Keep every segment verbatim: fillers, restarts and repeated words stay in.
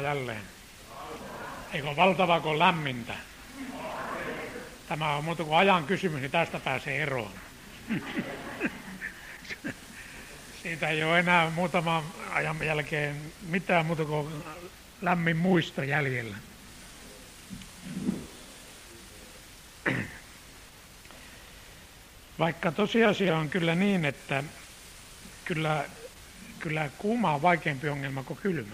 jälleen. Eikö ole valtavaa, kun on lämmintä? Tämä on muuta kuin ajan kysymys, niin tästä pääsee eroon. Siitä ei ole enää muutaman ajan jälkeen mitään muuta kuin lämmin muisto jäljellä. Vaikka tosiasia on kyllä niin, että kyllä, kyllä kuuma on vaikeampi ongelma kuin kylmä.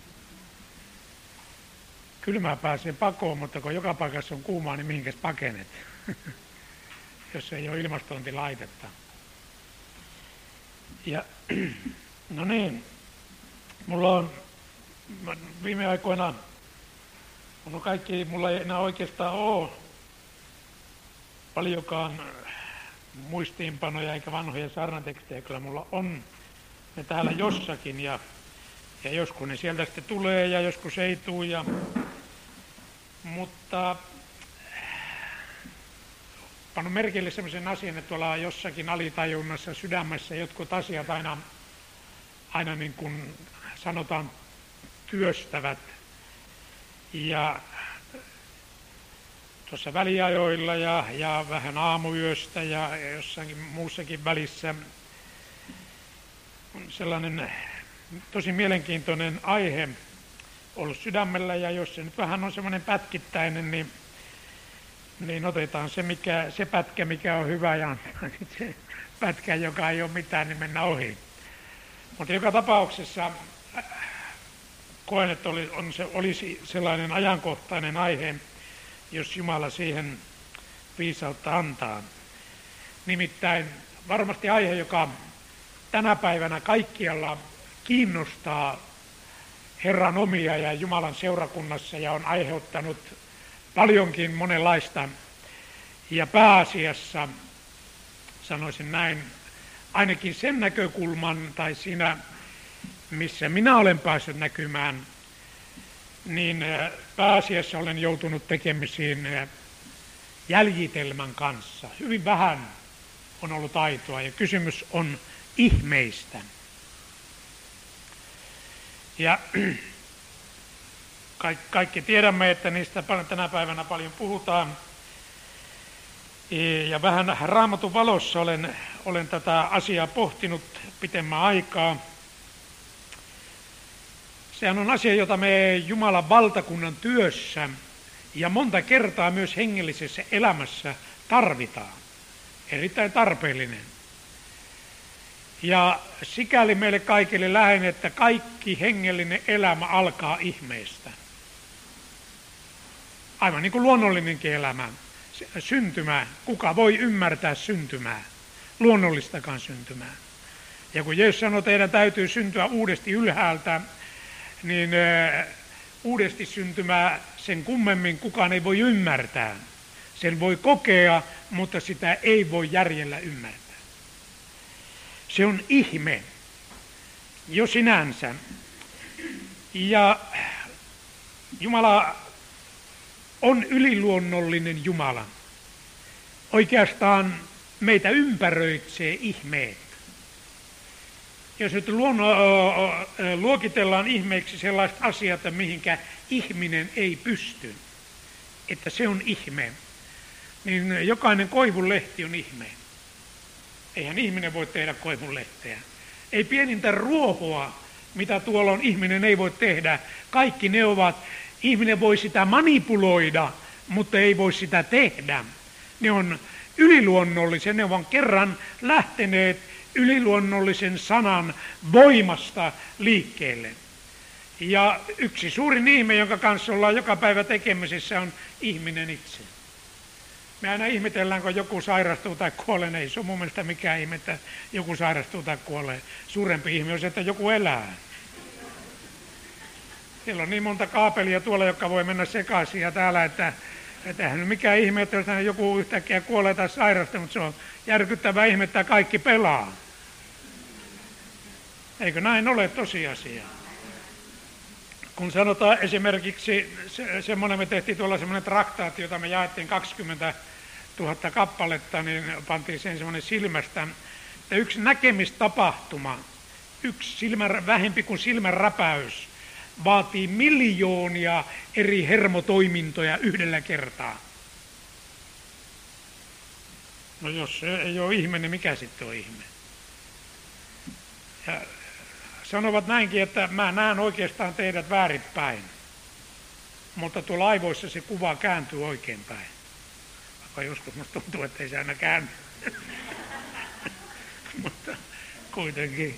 Kylmää pääsee pakoon, mutta kun joka paikassa on kuumaa, niin mihinkäs pakenet, jos ei ole ilmastointilaitetta. Ja no niin, mulla on viime aikoina, mulla, kaikki, mulla ei enää oikeastaan ole paljonkaan muistiinpanoja eikä vanhoja saarnatekstejä, kyllä mulla on ne täällä jossakin ja, ja joskus ne sieltä sitten tulee ja joskus ei tule. Ja, mutta pannut merkille sellaisen asian, että tuolla jossakin alitajunnassa sydämessä jotkut asiat aina, aina niin kuin sanotaan työstävät. Ja tuossa väliajoilla ja, ja vähän aamuyöstä ja jossakin muussakin välissä on sellainen tosi mielenkiintoinen aihe ollut sydämellä, ja jos se nyt vähän on semmoinen pätkittäinen, niin, niin otetaan se, mikä, se pätkä, mikä on hyvä, ja se pätkä, joka ei ole mitään, niin mennään ohi. Mutta joka tapauksessa koen, että oli, on se, olisi sellainen ajankohtainen aihe, jos Jumala siihen viisautta antaa. Nimittäin varmasti aihe, joka tänä päivänä kaikkialla kiinnostaa Herran omia ja Jumalan seurakunnassa ja on aiheuttanut paljonkin monenlaista. Ja pääasiassa, sanoisin näin, ainakin sen näkökulman tai siinä, missä minä olen päässyt näkymään, niin pääasiassa olen joutunut tekemisiin jäljitelmän kanssa. Hyvin vähän on ollut aitoa ja kysymys on ihmeistä. Ja kaikki tiedämme, että niistä tänä päivänä paljon puhutaan. Ja vähän Raamatun valossa olen, olen tätä asiaa pohtinut pitemmän aikaa. Sehän on asia, jota me Jumalan valtakunnan työssä ja monta kertaa myös hengellisessä elämässä tarvitaan. Erittäin tarpeellinen. Ja sikäli meille kaikille lähen, että kaikki hengellinen elämä alkaa ihmeestä. Aivan niin kuin luonnollinenkin elämä. Syntymää. Kuka voi ymmärtää syntymää? Luonnollistakaan syntymää. Ja kun Jeesus sanoi, että teidän täytyy syntyä uudesti ylhäältä, niin äh, uudesti syntymää sen kummemmin kukaan ei voi ymmärtää. Sen voi kokea, mutta sitä ei voi järjellä ymmärtää. Se on ihme jo sinänsä. Ja Jumala on yliluonnollinen Jumala. Oikeastaan meitä ympäröitsee ihmeet. Jos nyt luonno, luokitellaan ihmeiksi sellaiset asiat, mihinkä ihminen ei pysty, että se on ihme, niin jokainen koivunlehti on ihme. Eihän ihminen voi tehdä koivunlehteä. Ei pienintä ruohoa, mitä tuolla on, ihminen ei voi tehdä. Kaikki ne ovat, ihminen voi sitä manipuloida, mutta ei voi sitä tehdä. Ne on yliluonnollisia, ne ovat kerran lähteneet yliluonnollisen sanan voimasta liikkeelle. Ja yksi suurin ihme, jonka kanssa ollaan joka päivä tekemisissä, on ihminen itse. Me aina ihmetellään, kun joku sairastuu tai kuolee. Ei se ole mun mielestä mikään ihme, että joku sairastuu tai kuolee. Suurempi ihme on se, että joku elää. Siellä on niin monta kaapelia tuolla, jotka voi mennä sekaisin ja täällä, että eihän nyt mikään ihme, että jos joku yhtäkkiä kuolee tai sairastuu, mutta se on järkyttävä ihme, että kaikki pelaa. Eikö näin ole tosiasia? Kun sanotaan esimerkiksi, se, semmoinen me tehtiin tuolla semmoinen traktaatti, jota me jaettiin kaksikymmentätuhatta kappaletta, niin pantiin sen semmoinen silmästä, että yksi näkemistapahtuma, yksi silmän, vähempi kuin silmän räpäys vaatii miljoonia eri hermotoimintoja yhdellä kertaa. No jos se ei ole ihme, niin mikä sitten on ihme? Ja sanovat näinkin, että mä näen oikeastaan teidät väärinpäin, mutta tuolla aivoissa se kuva kääntyy oikeinpäin. Vaikka joskus musta tuntuu, että ei se aina käänny. Mutta kuitenkin.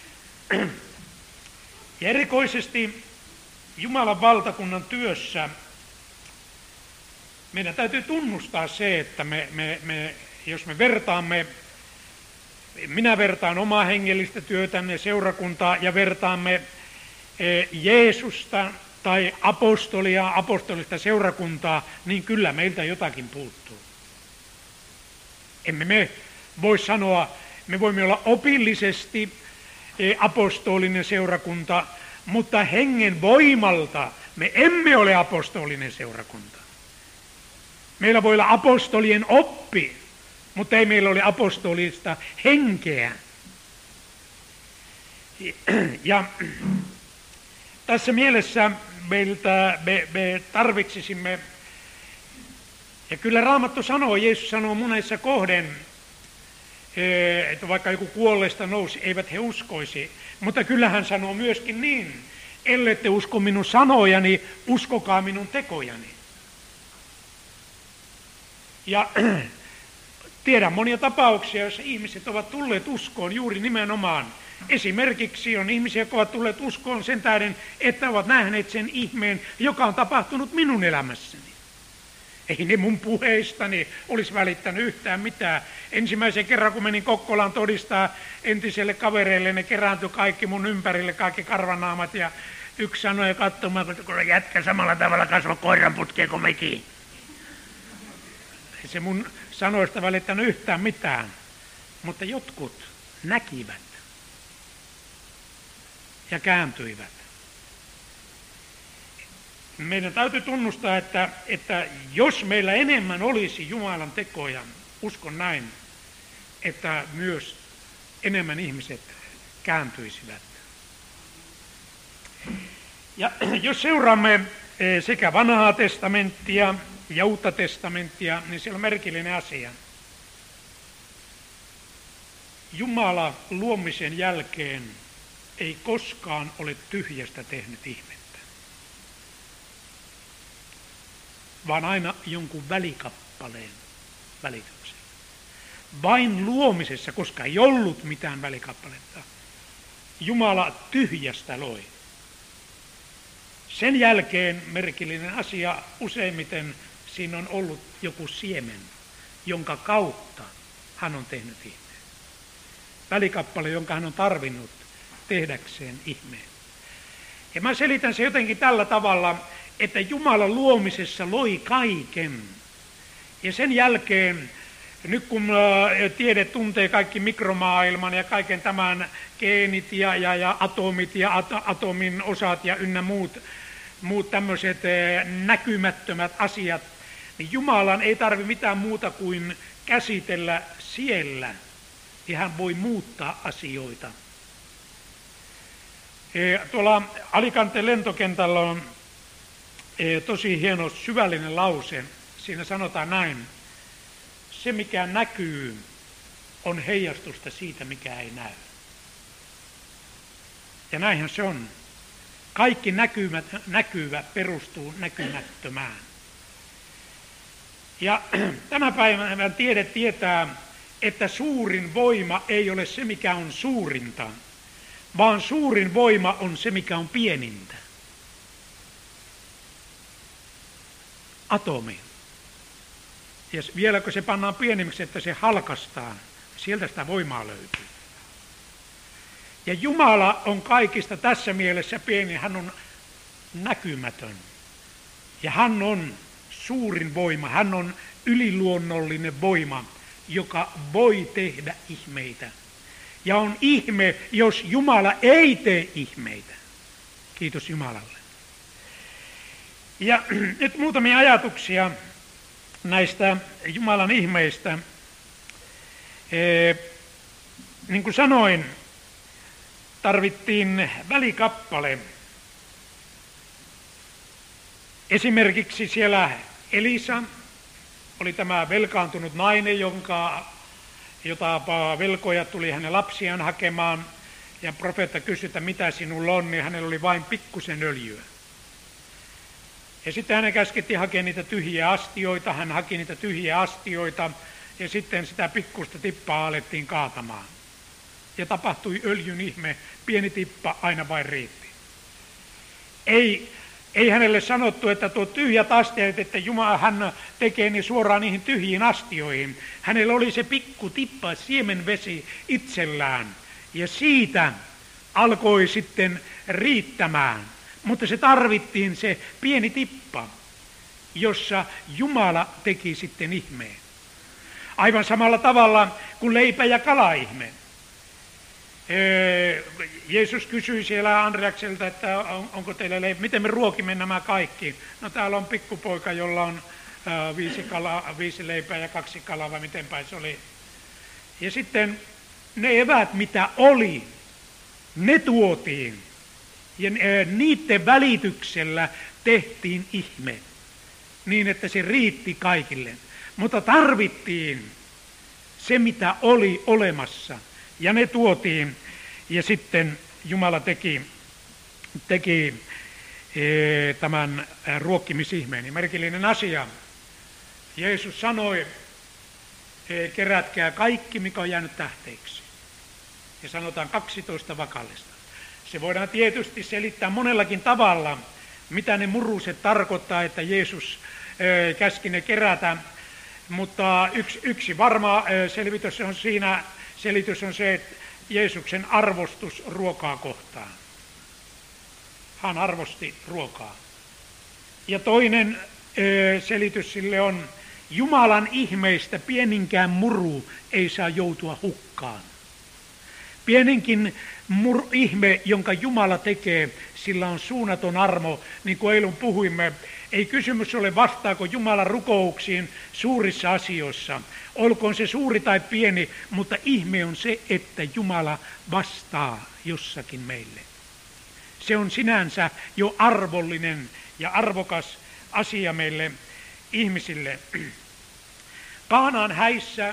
Ja erikoisesti Jumalan valtakunnan työssä meidän täytyy tunnustaa se, että me, me, me, jos me vertaamme, minä vertaan omaa hengellistä työtämme, seurakuntaa, ja vertaamme Jeesusta tai apostolia, apostolista seurakuntaa, niin kyllä meiltä jotakin puuttuu. Emme me voi sanoa, me voimme olla opillisesti apostolinen seurakunta, mutta hengen voimalta me emme ole apostolinen seurakunta. Meillä voi olla apostolien oppi, mutta ei meillä ole apostolista henkeä. Ja tässä mielessä meiltä, me, me tarvitsisimme, ja kyllä Raamattu sanoo, Jeesus sanoo monessa kohden, että vaikka joku kuolleesta nousi, eivät he uskoisi. Mutta kyllä hän sanoo myöskin niin, ellette usko minun sanojani, uskokaa minun tekojani. Ja tiedän monia tapauksia, joissa ihmiset ovat tulleet uskoon juuri nimenomaan. Esimerkiksi on ihmisiä, jotka ovat tulleet uskoon sen tähden, että ovat nähneet sen ihmeen, joka on tapahtunut minun elämässäni. Ei ne mun puheistani olisi välittänyt yhtään mitään. Ensimmäisen kerran, kun menin Kokkolaan todistaa entiselle kavereille, ne kerääntyi kaikki mun ympärille, kaikki karvanaamat, ja yksi sanoi katsomaan, kun jätkä samalla tavalla kasvoi koiran putkeen kuin mekin. Ei se mun sanoista välittänyt yhtään mitään, mutta jotkut näkivät ja kääntyivät. Meidän täytyy tunnustaa, että, että jos meillä enemmän olisi Jumalan tekoja, uskon näin, että myös enemmän ihmiset kääntyisivät. Ja jos seuraamme sekä vanhaa testamenttia ja uutta testamenttia, niin siellä on merkillinen asia. Jumala luomisen jälkeen ei koskaan ole tyhjästä tehnyt ihmettä, vaan aina jonkun välikappaleen välityksellä. Vain luomisessa, koska ei ollut mitään välikappaletta, Jumala tyhjästä loi. Sen jälkeen merkillinen asia, useimmiten siinä on ollut joku siemen, jonka kautta hän on tehnyt ihmeen. Välikappale, jonka hän on tarvinnut tehdäkseen ihmeen. Ja mä selitän se jotenkin tällä tavalla, että Jumala luomisessa loi kaiken. Ja sen jälkeen, nyt kun tiede tuntee kaikki mikromaailman ja kaiken tämän geenit ja, ja, ja atomit ja at, atomin osat ja ynnä muut, muut tämmöiset näkymättömät asiat, niin Jumalan ei tarvitse mitään muuta kuin käsitellä siellä, ja hän voi muuttaa asioita. Tuolla Alicanten lentokentällä on tosi hieno syvällinen lause. Siinä sanotaan näin: se mikä näkyy on heijastusta siitä, mikä ei näy. Ja näinhän se on. Kaikki näkymät, näkyvä perustuu näkymättömään. Ja tänä päivänä tiede tietää, että suurin voima ei ole se, mikä on suurinta, vaan suurin voima on se, mikä on pienintä. Atomi. Ja vielä kun se pannaan pienemmiksi, että se halkastaa, sieltä sitä voimaa löytyy. Ja Jumala on kaikista tässä mielessä pieni, hän on näkymätön. Ja hän on suurin voima, hän on yliluonnollinen voima, joka voi tehdä ihmeitä. Ja on ihme, jos Jumala ei tee ihmeitä. Kiitos Jumalalle. Ja nyt muutamia ajatuksia näistä Jumalan ihmeistä. E, niin kuin sanoin, tarvittiin välikappale, Esimerkiksi siellä Elisa oli tämä velkaantunut nainen, jonka, jota velkoja tuli hänen lapsiaan hakemaan. Ja profeetta kysyi, että mitä sinulla on, niin hänellä oli vain pikkusen öljyä. Ja sitten hänen käskettiin hakea niitä tyhjiä astioita, hän haki niitä tyhjiä astioita, ja sitten sitä pikkusta tippaa alettiin kaatamaan. Ja tapahtui öljyn ihme, pieni tippa aina vain riitti. Ei, ei hänelle sanottu, että tuo tyhjät astiat, että Jumala hän tekee niin suoraan niihin tyhjiin astioihin. Hänellä oli se pikku tippa siemenvesi itsellään, ja siitä alkoi sitten riittämään. Mutta se tarvittiin se pieni tippa, jossa Jumala teki sitten ihmeen. Aivan samalla tavalla kuin leipä- ja kala-ihme. Jeesus kysyi siellä Andreakselta, että onko teillä leipä, miten me ruokimme nämä kaikki. No täällä on pikkupoika, jolla on viisi, kala, viisi leipää ja kaksi kalaa, vai miten päin se oli. Ja sitten ne eväät, mitä oli, ne tuotiin. Ja niiden välityksellä tehtiin ihme, niin että se riitti kaikille. Mutta tarvittiin se, mitä oli olemassa, ja ne tuotiin. Ja sitten Jumala teki, teki e, tämän ruokkimisihmeen. Ja merkillinen asia. Jeesus sanoi, e, kerätkää kaikki, mikä on jäänyt tähteiksi. Ja sanotaan kaksitoista vakallista. Se voidaan tietysti selittää monellakin tavalla, mitä ne muruset tarkoittaa, että Jeesus e, käski ne kerätä. Mutta yksi, yksi varma e, selvitys on siinä, selitys on se, että Jeesuksen arvostus ruokaa kohtaan. Hän arvosti ruokaa. Ja toinen e, selitys sille on, Jumalan ihmeistä pieninkään muru ei saa joutua hukkaan. Pieninkin mur, ihme, jonka Jumala tekee, sillä on suunnaton armo, niin kuin eilen puhuimme. Ei kysymys ole, vastaako Jumala rukouksiin suurissa asioissa. Olkoon se suuri tai pieni, mutta ihme on se, että Jumala vastaa jossakin meille. Se on sinänsä jo arvollinen ja arvokas asia meille ihmisille. Kaanaan häissä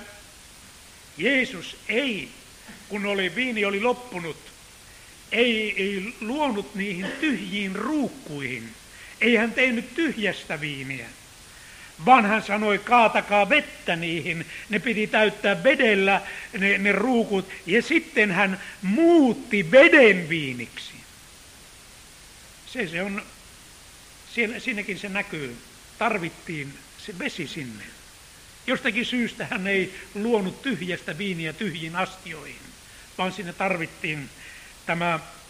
Jeesus ei, kun oli, viini oli loppunut, ei, ei luonut niihin tyhjiin ruukkuihin. Ei hän tehnyt tyhjästä viiniä, vaan hän sanoi, kaatakaa vettä niihin. Ne piti täyttää vedellä ne, ne ruukut, ja sitten hän muutti veden viiniksi. Se, se on, siinä, siinäkin se näkyy. Tarvittiin se vesi sinne. Jostakin syystä hän ei luonut tyhjästä viiniä tyhjiin astioihin, vaan sinne tarvittiin tämä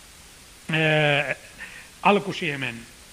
ää, alkusiemen.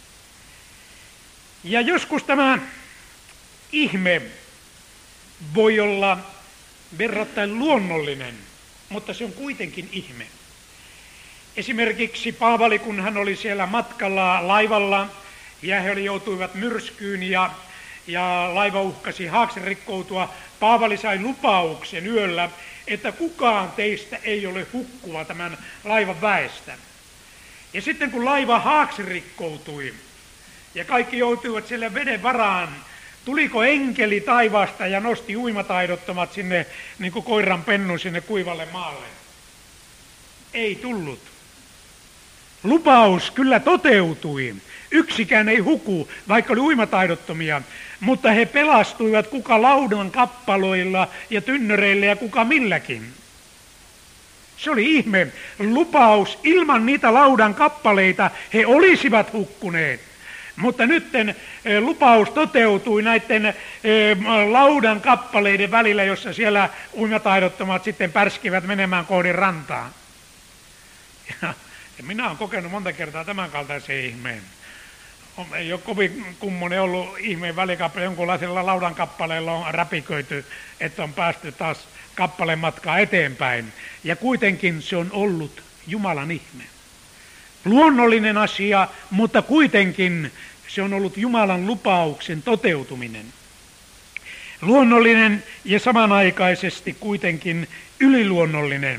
Ja joskus tämä ihme voi olla verrattain luonnollinen, mutta se on kuitenkin ihme. Esimerkiksi Paavali, kun hän oli siellä matkalla laivalla, ja he joutuivat myrskyyn ja, ja laiva uhkasi haaksen rikkoutua, Paavali sai lupauksen yöllä, että kukaan teistä ei ole hukkuva tämän laivan väestä. Ja sitten kun laiva haaksen rikkoutui, ja kaikki joutuivat siellä veden varaan, tuliko enkeli taivaasta ja nosti uimataidottomat sinne, niin kuin koiran pennu sinne kuivalle maalle? Ei tullut. Lupaus kyllä toteutui. Yksikään ei huku, vaikka oli uimataidottomia, mutta he pelastuivat kuka laudan kappaloilla ja tynnöreillä ja kuka milläkin. Se oli ihme. Lupaus, ilman niitä laudan kappaleita he olisivat hukkuneet. Mutta nyt lupaus toteutui näiden laudan kappaleiden välillä, jossa siellä uimataidottomat sitten pärskivät menemään kohdin rantaan. Ja, ja minä olen kokenut monta kertaa tämän kaltaisen ihmeen. Ei ole kovin kummonen ollut ihmeen välikappale, jonkunlaisella laudan kappaleella on räpiköity, että on päästy taas kappaleen matkaa eteenpäin. Ja kuitenkin se on ollut Jumalan ihme. Luonnollinen asia, mutta kuitenkin se on ollut Jumalan lupauksen toteutuminen. Luonnollinen ja samanaikaisesti kuitenkin yliluonnollinen.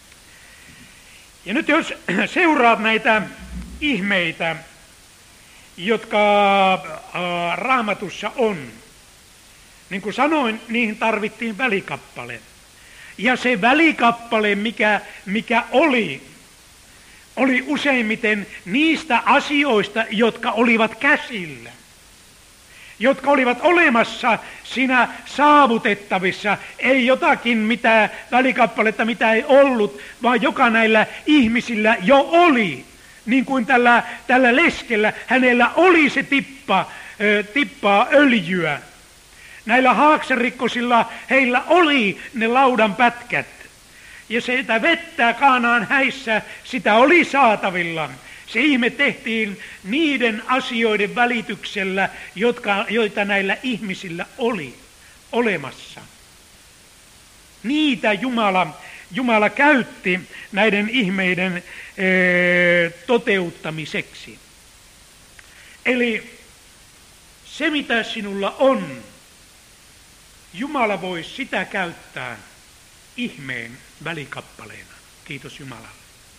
Ja nyt jos seuraat näitä ihmeitä, jotka ää, Raamatussa on. Niin kuin sanoin, niihin tarvittiin välikappale. Ja se välikappale, mikä, mikä oli, oli useimmiten niistä asioista, jotka olivat käsillä. Jotka olivat olemassa siinä saavutettavissa. Ei jotakin mitä välikappaletta, mitä ei ollut, vaan joka näillä ihmisillä jo oli. Niin kuin tällä, tällä leskellä, hänellä oli se tippa, tippaa öljyä. Näillä haaksarikkosilla heillä oli ne laudan pätkät. Ja se, että vettä Kaanaan häissä, sitä oli saatavilla. Se ihme tehtiin niiden asioiden välityksellä, jotka, joita näillä ihmisillä oli olemassa. Niitä Jumala, Jumala käytti näiden ihmeiden ee, toteuttamiseksi. Eli se, mitä sinulla on, Jumala voi sitä käyttää ihmeen välikappaleena. Kiitos Jumalalle.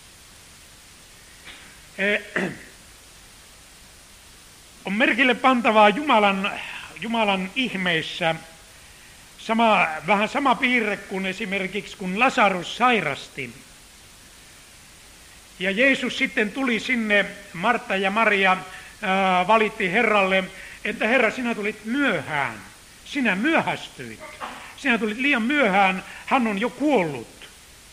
On merkille pantavaa Jumalan, Jumalan ihmeissä sama, vähän sama piirre kuin esimerkiksi kun Lasarus sairasti. Ja Jeesus sitten tuli sinne, Martta ja Maria ää, valitti Herralle, että Herra, sinä tulit myöhään. Sinä myöhästyit. Sinä tulit liian myöhään, hän on jo kuollut.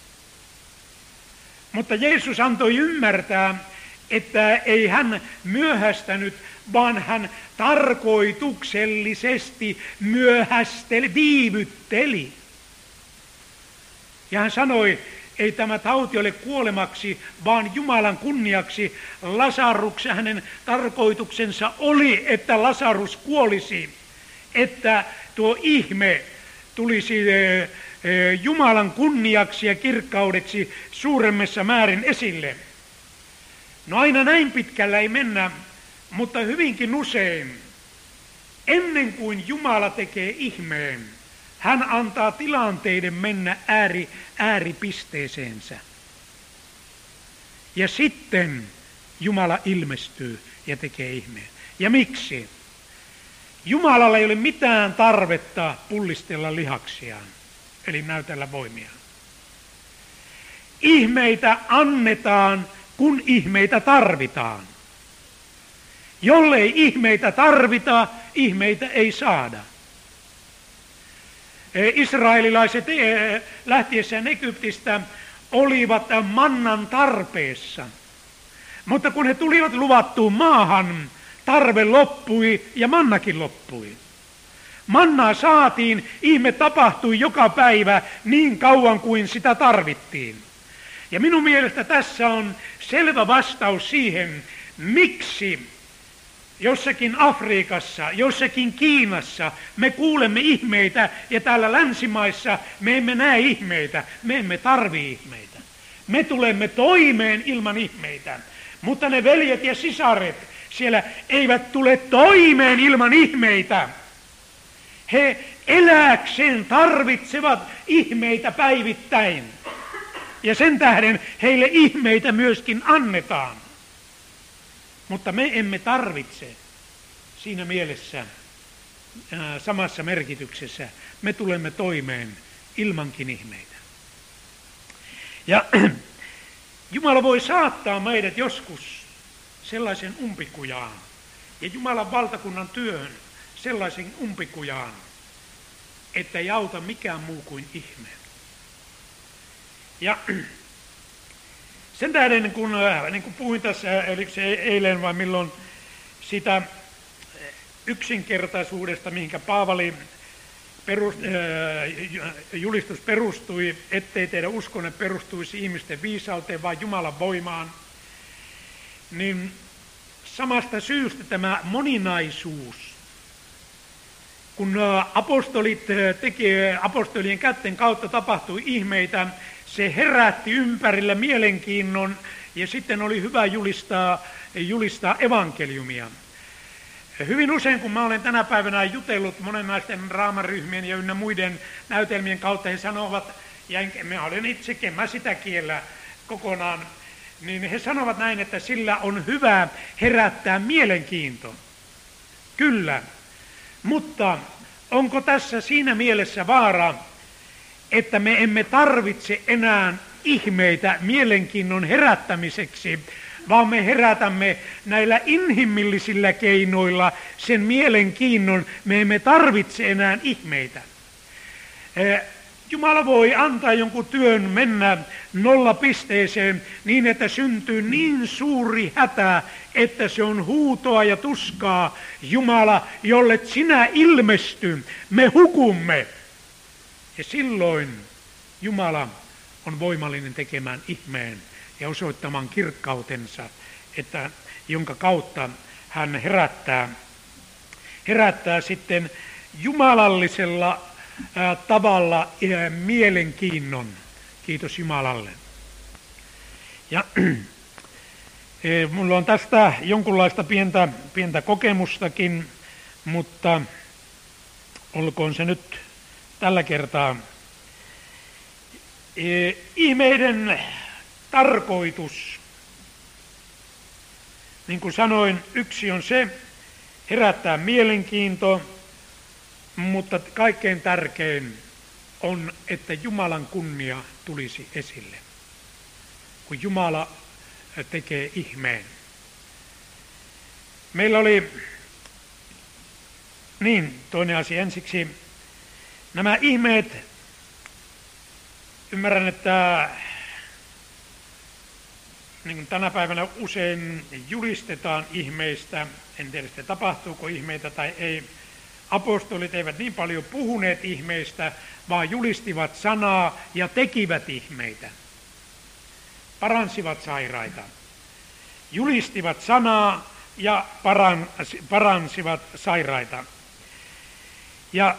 Mutta Jeesus antoi ymmärtää, että ei hän myöhästänyt, vaan hän tarkoituksellisesti myöhästeli, viivytteli. Ja hän sanoi, ei tämä tauti ole kuolemaksi, vaan Jumalan kunniaksi. Lasaruksen hänen tarkoituksensa oli, että Lasarus kuolisi, että tuo ihme tulisi Jumalan kunniaksi ja kirkkaudeksi suuremmassa määrin esille. No aina näin pitkällä ei mennä, mutta hyvinkin usein, ennen kuin Jumala tekee ihmeen, hän antaa tilanteiden mennä ääri, ääripisteeseensä. Ja sitten Jumala ilmestyy ja tekee ihmeen. Ja miksi? Jumalalla ei ole mitään tarvetta pullistella lihaksiaan, eli näytellä voimiaan. Ihmeitä annetaan, kun ihmeitä tarvitaan. Jollei ihmeitä tarvita, ihmeitä ei saada. Israelilaiset lähtiessään Egyptistä olivat mannan tarpeessa. Mutta kun he tulivat luvattuun maahan, tarve loppui ja mannakin loppui. Mannaa saatiin, ihme tapahtui joka päivä niin kauan kuin sitä tarvittiin. Ja minun mielestä tässä on selvä vastaus siihen, miksi jossakin Afrikassa, jossakin Kiinassa me kuulemme ihmeitä ja täällä länsimaissa me emme näe ihmeitä, me emme tarvitse ihmeitä. Me tulemme toimeen ilman ihmeitä, mutta ne veljet ja sisaret siellä eivät tule toimeen ilman ihmeitä. He elääkseen tarvitsevat ihmeitä päivittäin. Ja sen tähden heille ihmeitä myöskin annetaan. Mutta me emme tarvitse siinä mielessä ää, samassa merkityksessä. Me tulemme toimeen ilmankin ihmeitä. Ja Jumala voi saattaa meidät joskus sellaisen umpikujaan ja Jumalan valtakunnan työhön sellaisen umpikujaan, että ei auta mikään muu kuin ihme. Ja sen tähden, kun, niin kuin puhuin tässä, eli se eilen vai milloin, sitä yksinkertaisuudesta, mihinkä Paavali perust, julistus perustui, ettei teidän uskonne perustuisi ihmisten viisauteen, vaan Jumalan voimaan, niin samasta syystä tämä moninaisuus, kun apostolit teki, apostolien kätten kautta tapahtui ihmeitä, se herätti ympärillä mielenkiinnon ja sitten oli hyvä julistaa, julistaa evankeliumia. Hyvin usein, kun mä olen tänä päivänä jutellut monenlaisten raamaryhmien ja ynnä muiden näytelmien kautta, he sanovat, ja mä olen itsekin, mä sitä kiellä kokonaan, niin he sanovat näin, että sillä on hyvä herättää mielenkiinto. Kyllä, mutta onko tässä siinä mielessä vaara, että me emme tarvitse enää ihmeitä mielenkiinnon herättämiseksi, vaan me herätämme näillä inhimillisillä keinoilla sen mielenkiinnon, me emme tarvitse enää ihmeitä. Jumala voi antaa jonkun työn mennä nollapisteeseen niin, että syntyy niin suuri hätä, että se on huutoa ja tuskaa. Jumala, jolle sinä ilmesty, me hukumme. Ja silloin Jumala on voimallinen tekemään ihmeen ja osoittamaan kirkkautensa, että, jonka kautta hän herättää, herättää sitten jumalallisella ää, tavalla ää, mielenkiinnon. Kiitos Jumalalle. Ja e, mulla on tästä jonkunlaista pientä, pientä kokemustakin, mutta olkoon se nyt tällä kertaa. E, ihmeiden tarkoitus, niin kuin sanoin, yksi on se, herättää mielenkiinto, mutta kaikkein tärkein on, että Jumalan kunnia tulisi esille, kun Jumala tekee ihmeen. Meillä oli, niin toinen asia ensiksi, nämä ihmeet, ymmärrän, että niin kuin tänä päivänä usein julistetaan ihmeistä, en tiedä sitten tapahtuuko ihmeitä tai ei. Apostolit eivät niin paljon puhuneet ihmeistä, vaan julistivat sanaa ja tekivät ihmeitä. Paransivat sairaita. Julistivat sanaa ja paransivat sairaita. Ja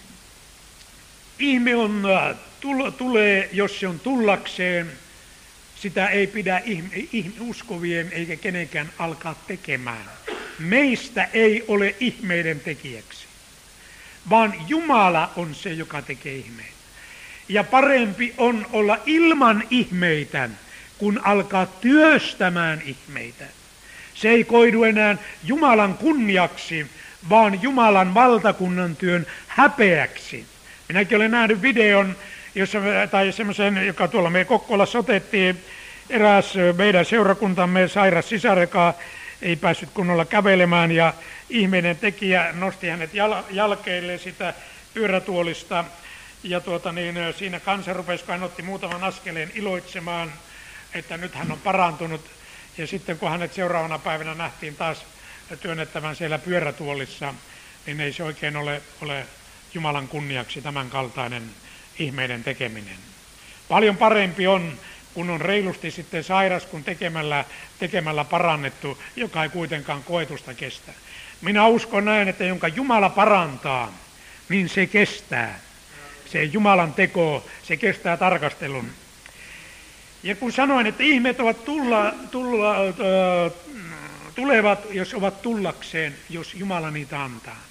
ihme on, tulee, jos se on tullakseen, sitä ei pidä ihme, ihme, uskovien eikä kenenkään alkaa tekemään. Meistä ei ole ihmeiden tekijäksi, vaan Jumala on se, joka tekee ihmeitä. Ja parempi on olla ilman ihmeitä, kun alkaa työstämään ihmeitä. Se ei koidu enää Jumalan kunniaksi, vaan Jumalan valtakunnan työn häpeäksi. Minäkin olen nähnyt videon, jossa, tai semmoisen, joka tuolla meidän Kokkolassa otettiin, eräs meidän seurakuntamme sairas sisar, joka ei päässyt kunnolla kävelemään, ja ihmeinen tekijä nosti hänet jal- jalkeille sitä pyörätuolista, ja tuota niin, siinä kansa rupesi, kun hän otti muutaman askeleen, iloitsemaan, että nyt hän on parantunut, ja sitten kun hänet seuraavana päivänä nähtiin taas työnnettävän siellä pyörätuolissa, niin ei se oikein ole, ole Jumalan kunniaksi tämän kaltainen ihmeiden tekeminen. Paljon parempi on, kun on reilusti sitten sairas, kun tekemällä, tekemällä parannettu, joka ei kuitenkaan koetusta kestä. Minä uskon näin, että jonka Jumala parantaa, niin se kestää. Se Jumalan teko, se kestää tarkastelun. Ja kun sanoin, että ihmeet ovat tulla, tulla, äh, tulevat, jos ovat tullakseen, jos Jumala niitä antaa.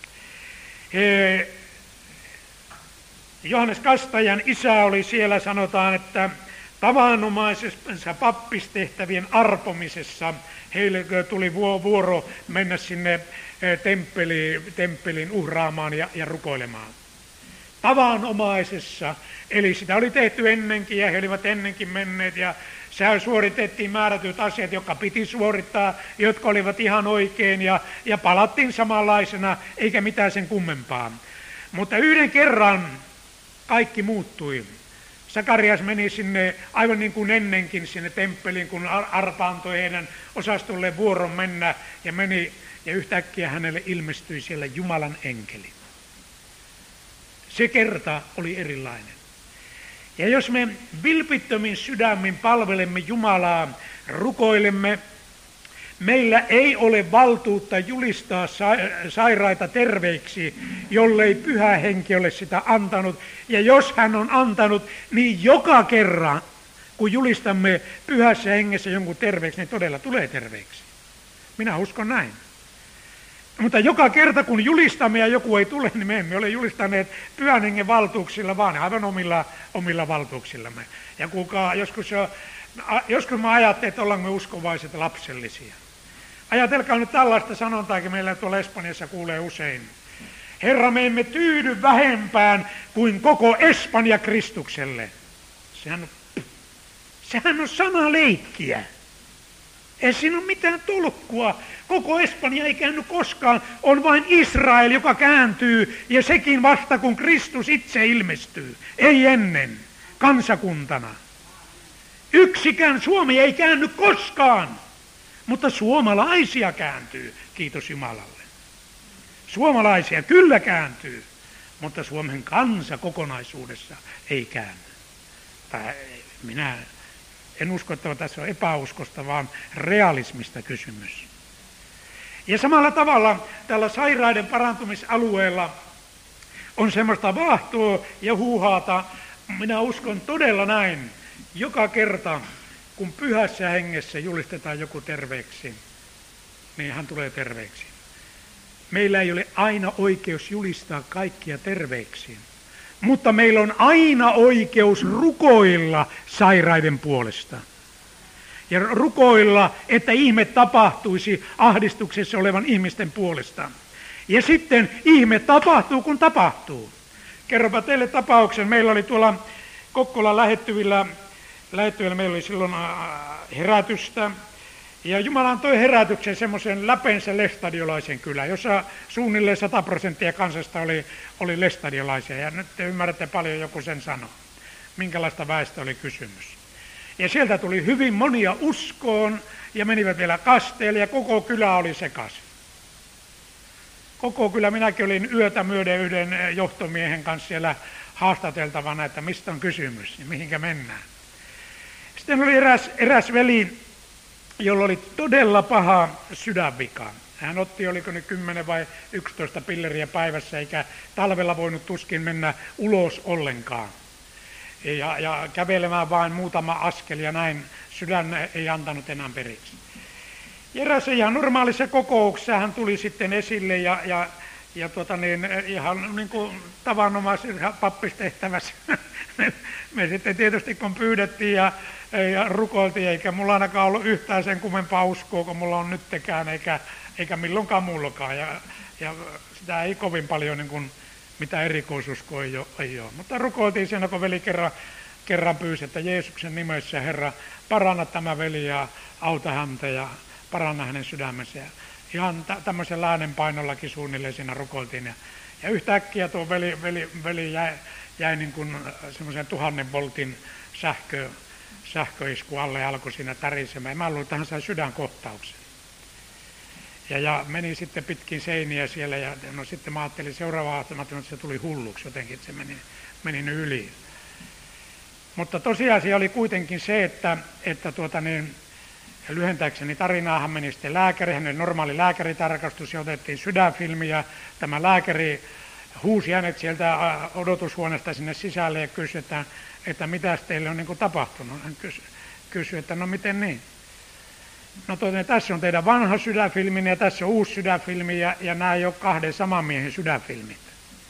He, Johannes Kastajan isä oli siellä, sanotaan, että tavanomaisessa pappistehtävien arpomisessa heille tuli vuoro mennä sinne temppeliin, temppeliin uhraamaan ja, ja rukoilemaan. Tavanomaisessa, eli sitä oli tehty ennenkin ja he olivat ennenkin menneet ja sehän suoritettiin määrätyt asiat, jotka piti suorittaa, jotka olivat ihan oikein ja, ja palattiin samanlaisena eikä mitään sen kummempaa. Mutta yhden kerran kaikki muuttui. Sakarias meni sinne aivan niin kuin ennenkin sinne temppeliin, kun arpa antoi heidän osastolle vuoron mennä ja meni ja yhtäkkiä hänelle ilmestyi siellä Jumalan enkeli. Se kerta oli erilainen. Ja jos me vilpittömin sydämin palvelemme Jumalaa, rukoilemme, meillä ei ole valtuutta julistaa sairaita terveiksi, jollei Pyhä Henki ole sitä antanut. Ja jos hän on antanut, niin joka kerran, kun julistamme Pyhässä Hengessä jonkun terveeksi, niin todella tulee terveeksi. Minä uskon näin. Mutta joka kerta, kun julistamme ja joku ei tule, niin me emme ole julistaneet Pyhän Hengen valtuuksilla, vaan aivan omilla, omilla valtuuksillamme. Ja kuka joskus jo Joskus mä ajattelen, että ollaanko me uskovaiset lapsellisia. Ajatelkaa nyt tällaista sanontaakin, meillä tuolla Espanjassa kuulee usein. Herra, me emme tyydy vähempään kuin koko Espanja Kristukselle. Sehän on, sehän on sanaleikkiä. Ei siinä ole mitään tolkkua. Koko Espanja ei käänny koskaan. On vain Israel, joka kääntyy, ja sekin vasta kun Kristus itse ilmestyy. Ei ennen, kansakuntana. Yksikään Suomi ei käänny koskaan, mutta suomalaisia kääntyy, kiitos Jumalalle. Suomalaisia kyllä kääntyy, mutta Suomen kansa kokonaisuudessa ei käänny. Tai minä en usko, että tässä on epäuskosta, vaan realismista kysymys. Ja samalla tavalla tällä sairaiden parantumisalueella on semmoista vaahtoa ja huuhaata. Minä uskon todella näin. Joka kerta, kun pyhässä hengessä julistetaan joku terveeksi, niin hän tulee terveeksi. Meillä ei ole aina oikeus julistaa kaikkia terveeksi, mutta meillä on aina oikeus rukoilla sairaiden puolesta. Ja rukoilla, että ihme tapahtuisi ahdistuksessa olevan ihmisten puolesta. Ja sitten ihme tapahtuu, kun tapahtuu. Kerropa teille tapauksen. Meillä oli tuolla Kokkolan lähettyvillä, lähettyvillä meillä oli silloin herätystä. Ja Jumala antoi herätyksen semmoisen läpeensä lestadiolaisen kylän, jossa suunnilleen sata prosenttia kansasta oli, oli lestadiolaisia. Ja nyt te ymmärrätte paljon, joku sen sanoo. Minkälaista väestöä oli kysymys. Ja sieltä tuli hyvin monia uskoon ja menivät vielä kasteelle ja koko kylä oli sekaisin. Koko kylä, minäkin olin yötä myöden yhden johtomiehen kanssa siellä haastateltavana, että mistä on kysymys ja mihinkä mennään. Sitten oli eräs, eräs veli, jolla oli todella paha sydänvika. Hän otti, oliko nyt kymmenen vai yksitoista pilleriä päivässä, eikä talvella voinut tuskin mennä ulos ollenkaan. Ja, ja kävelemään vain muutama askel ja näin sydän ei antanut enää periksi. Ja erässä ihan normaalissa kokouksessa hän tuli sitten esille ja, ja, ja tuota niin, ihan niin kuin tavanomaisessa pappistehtävässä. me, me sitten tietysti kun pyydettiin ja, ja rukoiltiin, eikä mulla ainakaan ollut yhtään sen kummempaa uskoa, kun mulla on nyttekään, eikä, eikä milloinkaan mullakaan. Ja, ja sitä ei kovin paljon niin kuin, mitä erikoisuskoa ei ole, ei ole. Mutta rukoiltiin siinä, kun veli kerran, kerran pyysi, että Jeesuksen nimessä, Herra, paranna tämä veli ja auta häntä ja paranna hänen sydämensä. Ihan tä- tämmöisen läänenpainollakin suunnilleen siinä rukoiltiin. Ja, ja yhtäkkiä tuo veli, veli, veli jäi, jäi niin kuin semmoisen tuhannen voltin sähkö, sähköisku alle ja alkoi siinä tärisemään. Ja mä luulen, että hän sai sydänkohtauksen. Ja, ja meni sitten pitkin seiniä siellä ja no sitten mä ajattelin seuraavaa, että se tuli hulluksi jotenkin, että se meni, meni yli. Mutta tosiasia oli kuitenkin se, että, että tuota niin, lyhentääkseni tarinaa, hän meni sitten lääkäri, hänen normaali lääkäritarkastus ja otettiin sydänfilmi ja tämä lääkäri huusi hänet sieltä odotushuoneesta sinne sisälle ja kysyi, että, että mitäs teille on niin kuin tapahtunut. Hän kysyi, kysyi, että no miten niin? No toten, tässä on teidän vanha sydänfilmi ja tässä on uusi sydänfilmi ja, ja nämä ei ole kahden saman miehen sydänfilmit.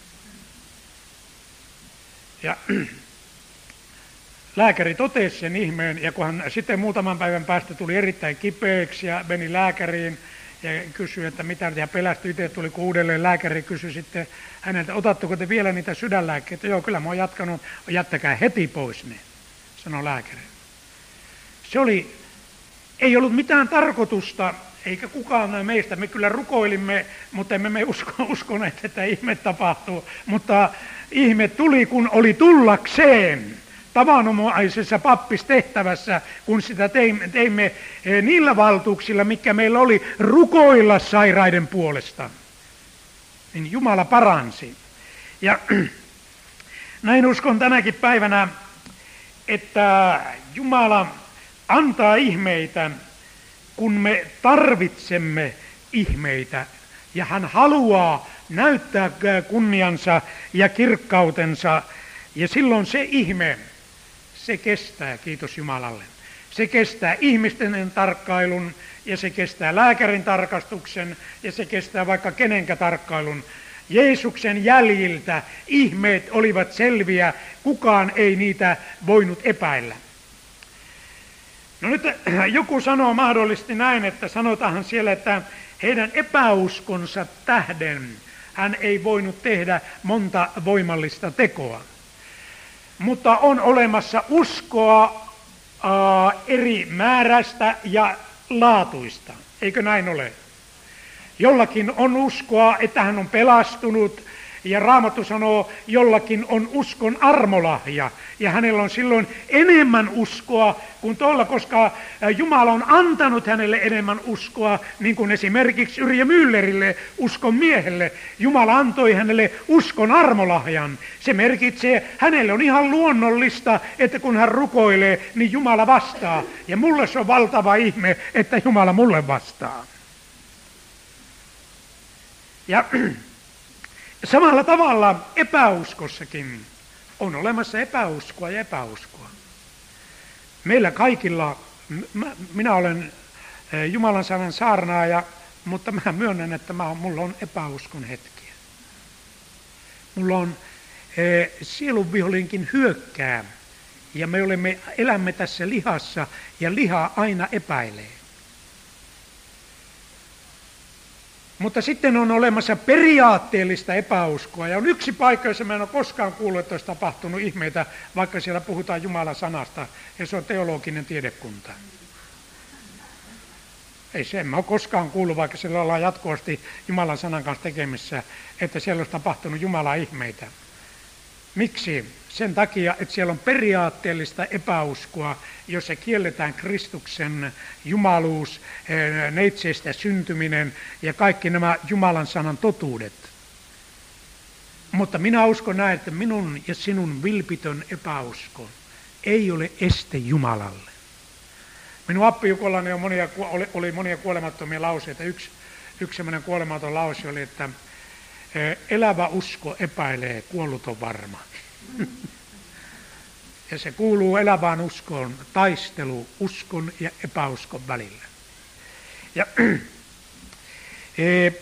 Ja lääkäri totesi sen ihmeen ja kun hän sitten muutaman päivän päästä tuli erittäin kipeäksi ja meni lääkäriin ja kysyi, että mitä ja pelästyi itse, tuli kun uudelleen lääkäri kysyi sitten häneltä, otatteko te vielä niitä sydänlääkkeitä? Joo, kyllä mä oon jatkanut, jättäkää heti pois ne, sanoi lääkäri. Se oli, ei ollut mitään tarkoitusta, eikä kukaan meistä, me kyllä rukoilimme, mutta emme me usko, uskoneet, että ihme tapahtuu, mutta ihme tuli, kun oli tullakseen. Tavanomaisessa pappistehtävässä, kun sitä teimme, teimme niillä valtuuksilla, mikä meillä oli rukoilla sairaiden puolesta, niin Jumala paransi. Ja näin uskon tänäkin päivänä, että Jumala antaa ihmeitä, kun me tarvitsemme ihmeitä, ja hän haluaa näyttää kunniansa ja kirkkautensa, ja silloin se ihme, se kestää, kiitos Jumalalle. Se kestää ihmisten tarkkailun ja se kestää lääkärin tarkastuksen ja se kestää vaikka kenenkä tarkkailun. Jeesuksen jäljiltä ihmeet olivat selviä, kukaan ei niitä voinut epäillä. No nyt joku sanoo mahdollisesti näin, että sanotaan siellä, että heidän epäuskonsa tähden hän ei voinut tehdä monta voimallista tekoa. Mutta on olemassa uskoa ää, eri määrästä ja laatuista. Eikö näin ole? Jollakin on uskoa, että hän on pelastunut, ja Raamattu sanoo, jollakin on uskon armolahja, ja hänellä on silloin enemmän uskoa kuin tuolla, koska Jumala on antanut hänelle enemmän uskoa, niin kuin esimerkiksi Yrjö Müllerille, uskon miehelle. Jumala antoi hänelle uskon armolahjan. Se merkitsee, hänelle on ihan luonnollista, että kun hän rukoilee, niin Jumala vastaa. Ja mulle se on valtava ihme, että Jumala mulle vastaa. Ja samalla tavalla epäuskossakin on olemassa epäuskoa ja epäuskoa. Meillä kaikilla, minä olen Jumalan sanan saarnaaja, mutta mä myönnän, että mä, mulla on epäuskon hetkiä. Mulla on e, sielunvihollinkin hyökkää, ja me olemme, elämme tässä lihassa, ja liha aina epäilee. Mutta sitten on olemassa periaatteellista epäuskoa, ja on yksi paikka, jossa mä en ole koskaan kuullut, että olisi tapahtunut ihmeitä, vaikka siellä puhutaan Jumalan sanasta, ja se on teologinen tiedekunta. Ei se, en mä ole koskaan kuullut, vaikka siellä ollaan jatkuvasti Jumalan sanan kanssa tekemissä, että siellä olisi tapahtunut Jumalan ihmeitä. Miksi? Sen takia, että siellä on periaatteellista epäuskoa, jossa kielletään Kristuksen jumaluus, neitseistä syntyminen ja kaikki nämä Jumalan sanan totuudet. Mutta minä uskon näin, että minun ja sinun vilpitön epäusko ei ole este Jumalalle. Minun appijukollani on monia, oli, oli monia kuolemattomia lauseita. Yksi, yksi sellainen kuolematon lause oli, että elävä usko epäilee, kuollut on varma. Ja se kuuluu elävään uskoon, taistelu uskon ja epäuskon välillä. Ja e,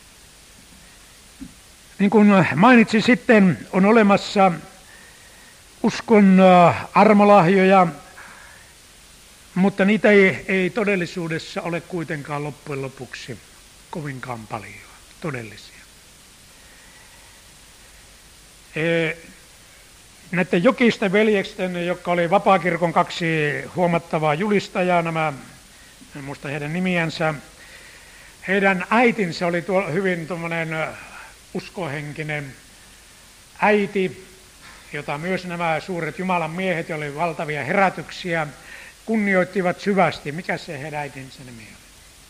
niin kuin mainitsin sitten, on olemassa uskon armolahjoja, mutta niitä ei, ei todellisuudessa ole kuitenkaan loppujen lopuksi kovinkaan paljon todellisia. E, Näiden Jokisten veljeksten, jotka oli Vapaakirkon kaksi huomattavaa julistajaa, nämä, en muista heidän nimiänsä, heidän äitinsä oli tuo, hyvin tuommoinen uskohenkinen äiti, jota myös nämä suuret Jumalan miehet, joilla oli valtavia herätyksiä, kunnioittivat syvästi. Mikä se heidän äitinsä nimi oli?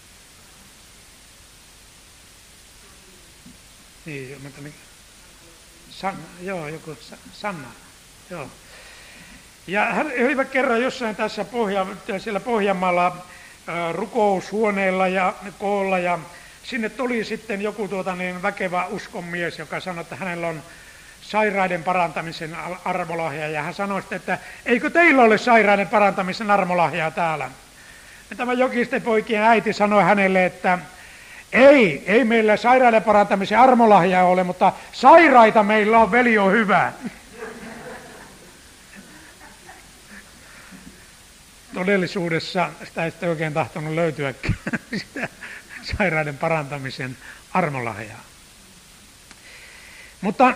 Niin, mutta Sanna, joo, joku Sanna. Joo. Ja hän oli kerran jossain tässä Pohja, siellä Pohjanmaalla ää, rukoushuoneella ja koolla, ja sinne tuli sitten joku tuota niin väkevä uskonmies, joka sanoi, että hänellä on sairaiden parantamisen armolahja, ja hän sanoi sitten, että eikö teillä ole sairaiden parantamisen armolahjaa täällä? Ja tämä Jokisten poikien äiti sanoi hänelle, että ei, ei meillä sairaiden parantamisen armolahjaa ole, mutta sairaita meillä on, veli on hyvä. Todellisuudessa sitä ei sitten oikein tahtonut löytyäkään, sitä sairaiden parantamisen armolahjaa. Mutta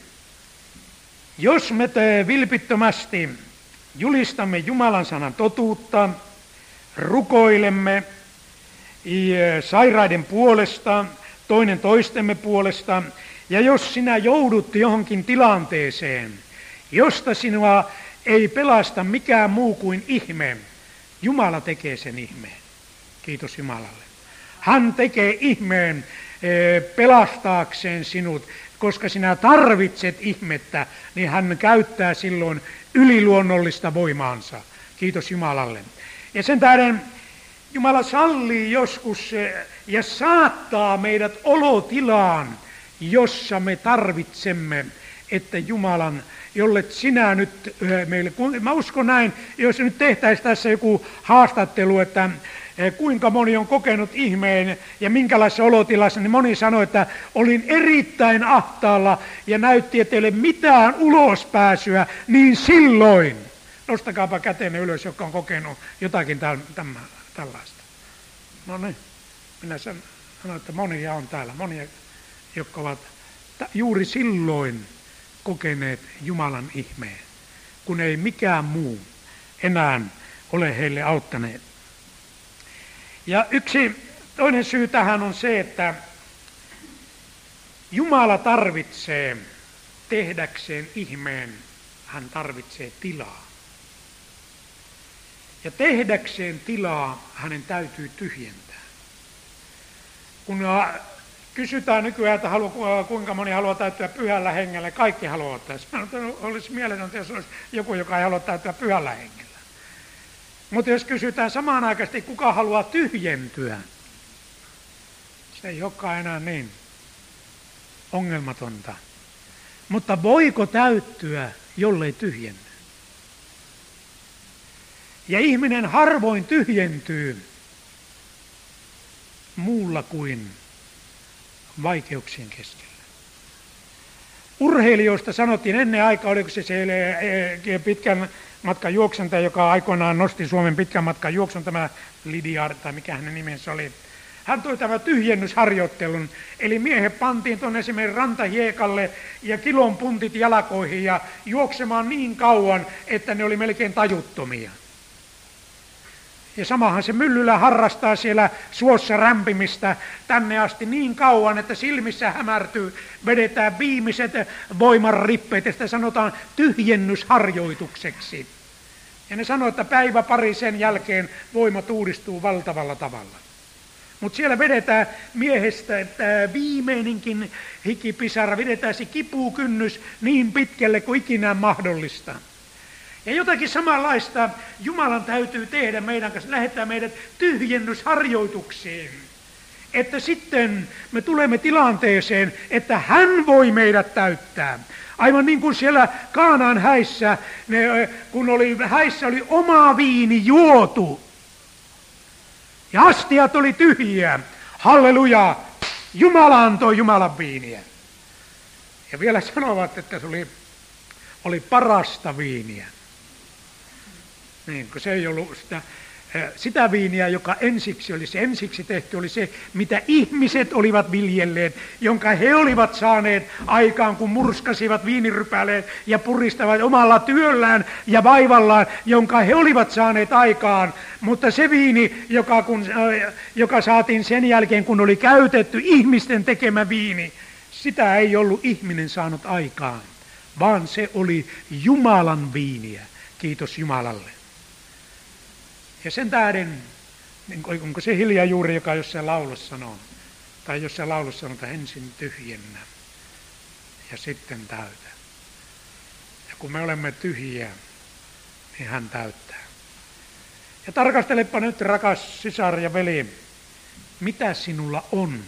jos me te vilpittömästi julistamme Jumalan sanan totuutta, rukoilemme sairaiden puolesta, toinen toistemme puolesta, ja jos sinä joudut johonkin tilanteeseen, josta sinua ei pelasta mikään muu kuin ihme, Jumala tekee sen ihmeen. Kiitos Jumalalle. Hän tekee ihmeen pelastaakseen sinut, koska sinä tarvitset ihmettä, niin hän käyttää silloin yliluonnollista voimaansa. Kiitos Jumalalle. Ja sen tähden Jumala sallii joskus ja saattaa meidät olotilaan, jossa me tarvitsemme, että Jumalan, jolle sinä nyt meille, mä uskon näin, jos nyt tehtäisiin tässä joku haastattelu, että kuinka moni on kokenut ihmeen ja minkälaisessa olotilassa, niin moni sanoi, että olin erittäin ahtaalla ja näytti, että ei ole mitään ulospääsyä, niin silloin. Nostakaapa kätenne ylös, jotka on kokenut jotakin tämän, tällaista. No niin, minä sanon, että monia on täällä, monia, jotka ovat juuri silloin kokeneet Jumalan ihmeen, kun ei mikään muu enää ole heille auttaneet. Ja yksi toinen syy tähän on se, että Jumala tarvitsee tehdäkseen ihmeen, hän tarvitsee tilaa. Ja tehdäkseen tilaa hänen täytyy tyhjentää. Kun kysytään nykyään, että halu, kuinka moni haluaa täyttyä pyhällä hengellä, kaikki haluavat täyttyä. Mä sanon, että olisi mieletöntä, jos olisi joku, joka ei halua täyttyä pyhällä hengellä. Mutta jos kysytään samanaikaisesti, kuka haluaa tyhjentyä, se ei olekaan enää niin ongelmatonta. Mutta voiko täyttyä, jollei tyhjenny? Ja ihminen harvoin tyhjentyy muulla kuin vaikeuksien keskellä. Urheilijoista sanottiin ennen aikaa, oliko se se pitkän matkan juoksentaja, joka aikoinaan nosti Suomen pitkän matkan juoksun, tämä Lidiard, tai mikä hänen nimensä oli. Hän toi tämän tyhjennysharjoittelun, eli miehet pantiin tuonne esimerkiksi rantahiekalle ja kilon puntit jalkoihin ja juoksemaan niin kauan, että ne oli melkein tajuttomia. Ja samahan se Myllylä harrastaa siellä suossa rämpimistä tänne asti niin kauan, että silmissä hämärtyy, vedetään viimeiset voimanrippeet, ja sitä sanotaan tyhjennysharjoitukseksi. Ja ne sanoo, että päivä pari sen jälkeen voimat uudistuu valtavalla tavalla. Mutta siellä vedetään miehestä että viimeinenkin hikipisara, vedetään se kipukynnys niin pitkälle kuin ikinä mahdollista. Ja jotakin samanlaista Jumalan täytyy tehdä meidän kanssa, lähettää meidät tyhjennysharjoituksiin. Että sitten me tulemme tilanteeseen, että hän voi meidät täyttää. Aivan niin kuin siellä Kaanaan häissä, ne, kun oli, häissä oli oma viini juotu. Ja astiat oli tyhjiä. Halleluja! Jumala antoi Jumalan viiniä. Ja vielä sanovat, että se oli, oli parasta viiniä. Niin, kun se ei ollut sitä, sitä viiniä, joka ensiksi oli se ensiksi tehty, oli se, mitä ihmiset olivat viljelleet, jonka he olivat saaneet aikaan, kun murskasivat viinirypäleen ja puristavat omalla työllään ja vaivallaan, jonka he olivat saaneet aikaan. Mutta se viini, joka, kun, joka saatiin sen jälkeen, kun oli käytetty ihmisten tekemä viini, sitä ei ollut ihminen saanut aikaan, vaan se oli Jumalan viiniä. Kiitos Jumalalle. Ja sen tähden, onko se hiljaa juuri, joka jossain laulussa sanoo, tai jossain laulussa sanotaan ensin tyhjennä ja sitten täytä. Ja kun me olemme tyhjiä, niin hän täyttää. Ja tarkastelepa nyt, rakas sisar ja veli, mitä sinulla on.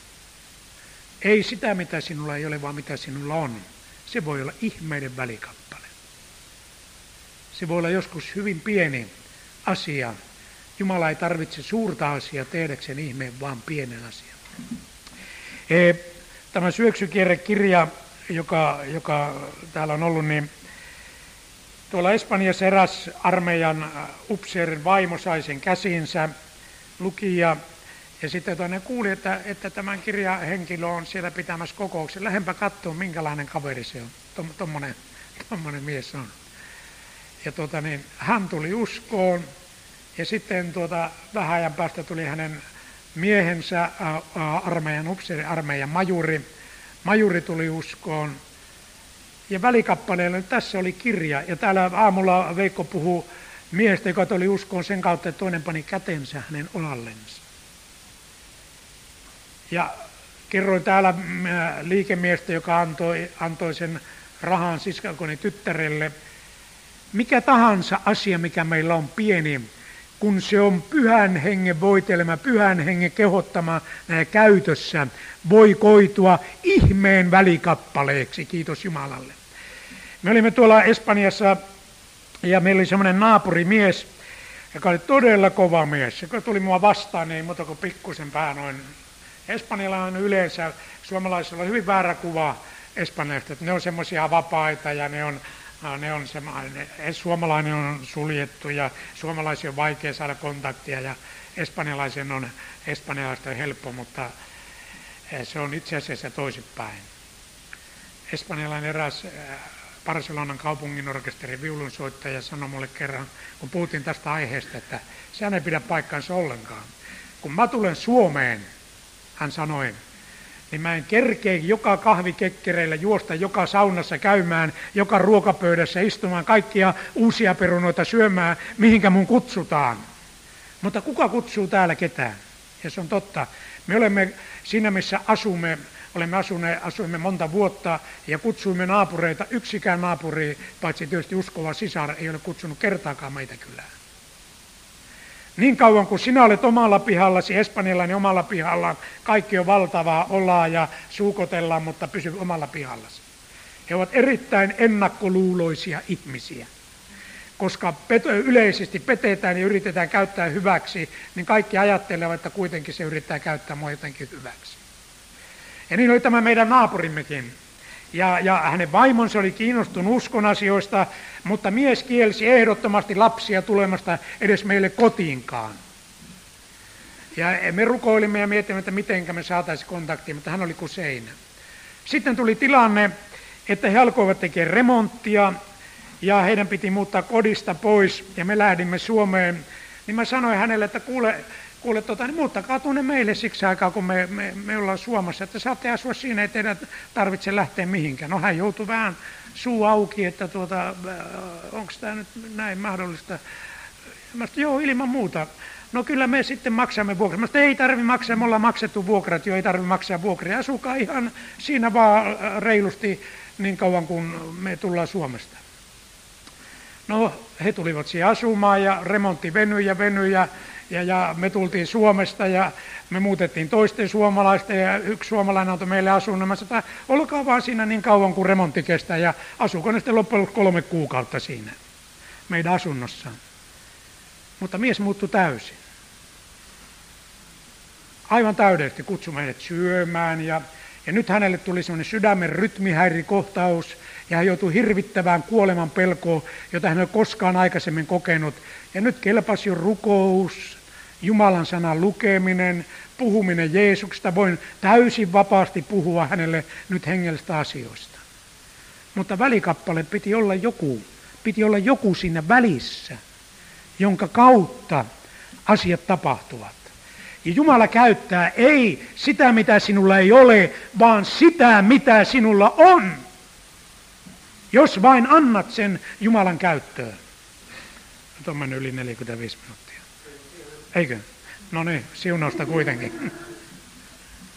Ei sitä, mitä sinulla ei ole, vaan mitä sinulla on. Se voi olla ihmeiden välikappale. Se voi olla joskus hyvin pieni asia. Jumala ei tarvitse suurta asiaa tehdäkseen ihmeen, vaan pienen asian. Tämä Syöksykierrekirja, joka, joka täällä on ollut, niin tuolla Espanjassa eräs armeijan upseerin vaimo sai sen käsiinsä, luki ja, ja sitten toinen kuuli, että, että tämän kirjan henkilö on siellä pitämässä kokouksen. Lähdempä katsoa, minkälainen kaveri se on, Tom, tommonen, tommonen mies on. Ja tuota, niin, hän tuli uskoon ja sitten tuota, vähän ajan päästä tuli hänen miehensä, ää, armeijan upseeri, armeijan majuri. Majuri tuli uskoon. Ja välikappaleella tässä oli kirja. Ja täällä aamulla Veikko puhuu miehestä, joka tuli uskoon sen kautta, että toinen pani kätensä hänen olallensa. Ja kerroin täällä liikemiestä, joka antoi, antoi sen rahan siskoni tyttärelle. Mikä tahansa asia, mikä meillä on pieni, kun se on pyhän hengen voitelema, pyhän hengen kehottama käytössä, voi koitua ihmeen välikappaleeksi. Kiitos Jumalalle. Me olimme tuolla Espanjassa ja meillä oli semmoinen naapurimies, joka oli todella kova mies. Se tuli mua vastaan, niin ei muuta kuin pikkusen pää noin. Espanjalla on yleensä, suomalaisilla on hyvin väärä kuva espanjalaisista, että ne on semmoisia vapaita ja ne on No, ne on semmoinen, suomalainen on suljettu ja suomalaisia on vaikea saada kontaktia ja espanjalaisen on, espanjalaista on helppo, mutta se on itse asiassa toisinpäin. Espanjalainen eräs Barcelonan kaupungin orkesterin viulunsoittaja sanoi mulle kerran, kun puhuttiin tästä aiheesta, että sehän ei pidä paikkaansa ollenkaan. Kun mä tulen Suomeen, hän sanoi, niin mä en kerkeä joka kahvikekkereillä juosta, joka saunassa käymään, joka ruokapöydässä istumaan, kaikkia uusia perunoita syömään, mihinkä mun kutsutaan. Mutta kuka kutsuu täällä ketään? Ja se on totta. Me olemme siinä, missä asumme, olemme asuneet, asuimme monta vuotta ja kutsuimme naapureita. Yksikään naapuri, paitsi tietysti uskova sisar, ei ole kutsunut kertaakaan meitä kylään. Niin kauan kuin sinä olet omalla pihallasi, espanjalainen omalla pihallaan, kaikki on valtavaa, ollaan ja suukotellaan, mutta pysy omalla pihallasi. He ovat erittäin ennakkoluuloisia ihmisiä. Koska yleisesti petetään ja yritetään käyttää hyväksi, niin kaikki ajattelevat, että kuitenkin se yrittää käyttää mua jotenkin hyväksi. Ja niin oli tämä meidän naapurimmekin. Ja, ja hänen vaimonsa oli kiinnostunut uskon asioista, mutta mies kielsi ehdottomasti lapsia tulemasta edes meille kotiinkaan. Ja me rukoilimme ja mietimme, että miten me saataisiin kontaktia, mutta hän oli kuin seinä. Sitten tuli tilanne, että he alkoivat tekemään remonttia ja heidän piti muuttaa kodista pois ja me lähdimme Suomeen. Niin mä sanoin hänelle, että kuule, kuule tota, niin muuttakaa tuonne meille siksi aikaa, kun me, me, me ollaan Suomessa, että saatte asua siinä, ei teidän tarvitse lähteä mihinkään. No hän joutui vähän suu auki, että tuota, onko tämä nyt näin mahdollista. Mä sanoin, joo, ilman muuta. No kyllä me sitten maksamme vuokrat. Mä sanoin, ei tarvitse maksaa, me ollaan maksettu vuokrat, jo ei tarvitse maksaa vuokria. Asukaa ihan siinä vaan reilusti niin kauan, kun me tullaan Suomesta. No he tulivat siihen asumaan ja remontti venyi ja venyi ja, ja, ja me tultiin Suomesta ja me muutettiin toisten suomalaisten ja yksi suomalainen antoi meille asunnon. Mä sanoin, olkaa vaan siinä niin kauan kuin remontti kestää ja asuuko ne sitten loppujen lopuksi kolme kuukautta siinä meidän asunnossa. Mutta mies muuttui täysin. Aivan täydellisesti kutsui meidät syömään ja, ja nyt hänelle tuli semmoinen sydämen rytmihäirikohtaus ja hän joutui hirvittävään kuoleman pelkoon, jota hän ei ole koskaan aikaisemmin kokenut. Ja nyt kelpasi jo rukous, Jumalan sanan lukeminen, puhuminen Jeesuksesta. Voin täysin vapaasti puhua hänelle nyt hengellistä asioista. Mutta välikappale piti olla joku, piti olla joku siinä välissä, jonka kautta asiat tapahtuvat. Ja Jumala käyttää ei sitä, mitä sinulla ei ole, vaan sitä, mitä sinulla on. Jos vain annat sen Jumalan käyttöön. Nyt on mennyt yli neljäkymmentäviisi minuuttia. Eikö? No niin, siunausta kuitenkin.